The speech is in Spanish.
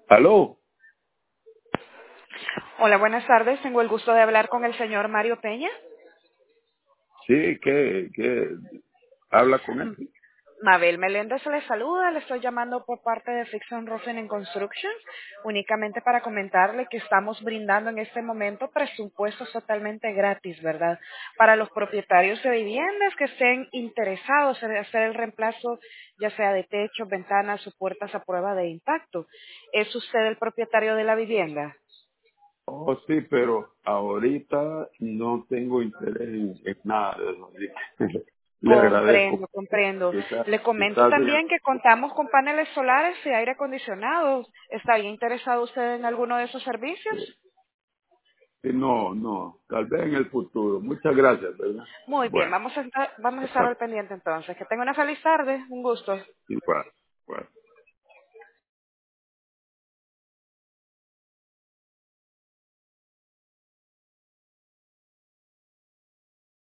Aló, Hola, buenas tardes. Tengo el gusto de hablar con el señor Mario Peña. sí, que habla con él. M- Mabel Meléndez le saluda. Le estoy llamando por parte de Fixon Roofing and Construction, únicamente para comentarle que estamos brindando en este momento presupuestos totalmente gratis, ¿verdad? Para los propietarios de viviendas que estén interesados en hacer el reemplazo, ya sea de techos, ventanas o puertas a prueba de impacto. ¿Es usted el propietario de la vivienda? Oh, sí, pero ahorita no tengo interés en nada de eso. Así que le agradezco. Comprendo, comprendo. Quizás, Le comento quizás, también que contamos con paneles solares y aire acondicionado. ¿Estaría interesado usted en alguno de esos servicios? no, tal vez en el futuro. Muchas gracias, ¿verdad? Muy bien, Bueno, vamos a estar hasta al pendiente entonces. Que tenga una feliz tarde. Un gusto. igual. Bueno.